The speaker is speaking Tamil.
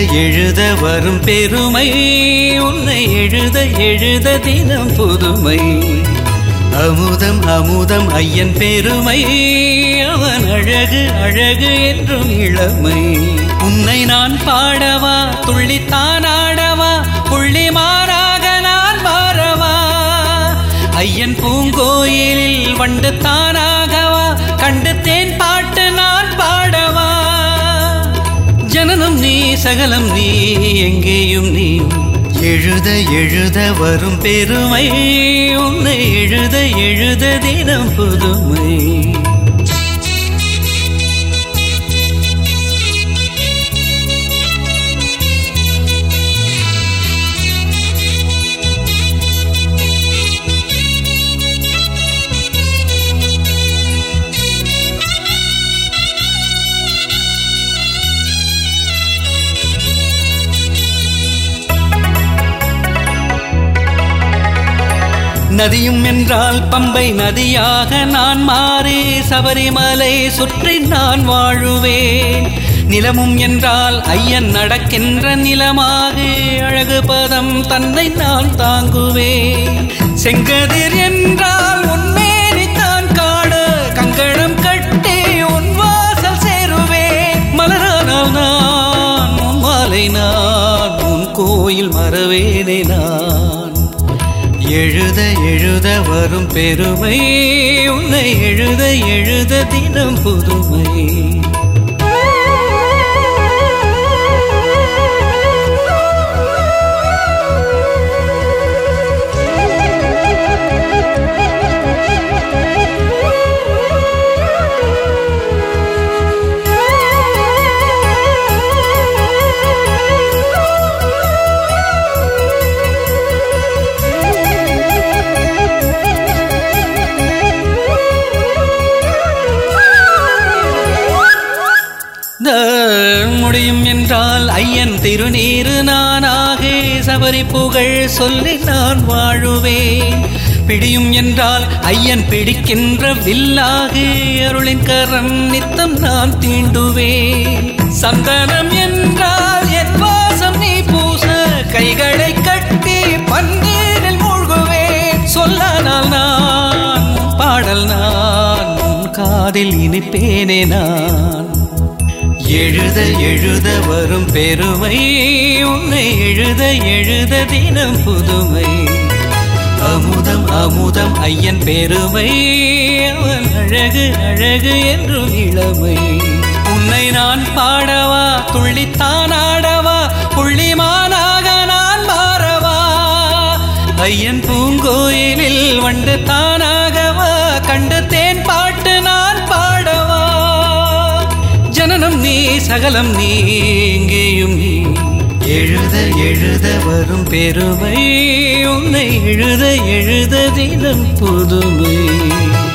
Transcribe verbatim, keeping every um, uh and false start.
எழுத வரும் பெருமை உன்னை எழுத எழுத தினம் புதுமை அமுதம் அமுதம் ஐயன் பெருமை அவன் அழகு அழகு என்றும் இளமை உன்னை நான் பாடவா துள்ளித்தான் ஆடவா புள்ளி மாறாக நான் மாறவா ஐயன் பூங்கோயிலில் வண்டு தானாகவா கண்டு தேன் பாட்டு நான் பாடவா ஜனனம் நீ சகலம் நீ எங்கேயும் நீ எழுத எழுத வரும் பெருமை உன்னை எழுத எழுத தினம் புதுமை நதியும் என்றால் பம்பை நதியாக நான் மாறி சபரிமலை சுற்றி நான் வாழுவேன் நிலமும் என்றால் ஐயன் நடக்கின்ற நிலமாக அழகு பதம் தன்னை நான் தாங்குவேன் செங்கதிர் என்றால் உன்மேனி தான் காண கங்கணம் கட்டி உன் வாசல் சேருவேன் மலரானால் நான் உன் மாலை நான் உன் கோயில் மறவேனே நான் எழுத எழுத வரும் பெருமை உன்னை எழுத எழுத தினம் புதுமை முடியும் என்றால் ஐயன் திருநீரு நானாக சபரி புகழ் சொல்லி நான் வாழுவேன் பிடியும் என்றால் ஐயன் பிடிக்கின்ற வில்லாக அருளின் கரம் நித்தம் நான் தீண்டுவேன் சந்தனம் என்றால் என் வாசம் நீ பூச கைகளை கட்டி பன்னீரில் மூழ்குவேன் சொல்லானால் நான் பாடல் நான் காதில் இனிப்பேனே நான் எழுத எழுத வரும் பெருமை உன்னை எழுத எழுத தினம் புதுமை அமுதம் அமுதம் ஐயன் பெருமை அவன் அழகு அழகு என்றும் இளமை உன்னை நான் பாடவா துள்ளித்தான் ஆடவா புள்ளிமானாக நான் மாறவா ஐயன் பூங்கோயிலில் வண்டு தானாகவா கண்டு தேன் பாட்டு நான் பாடவா ஜனனம் நீ சகலம் நீ எங்கேயும் நீ எழுத எழுத வரும் பெருமை உன்னை எழுத எழுத தினம் புதுமை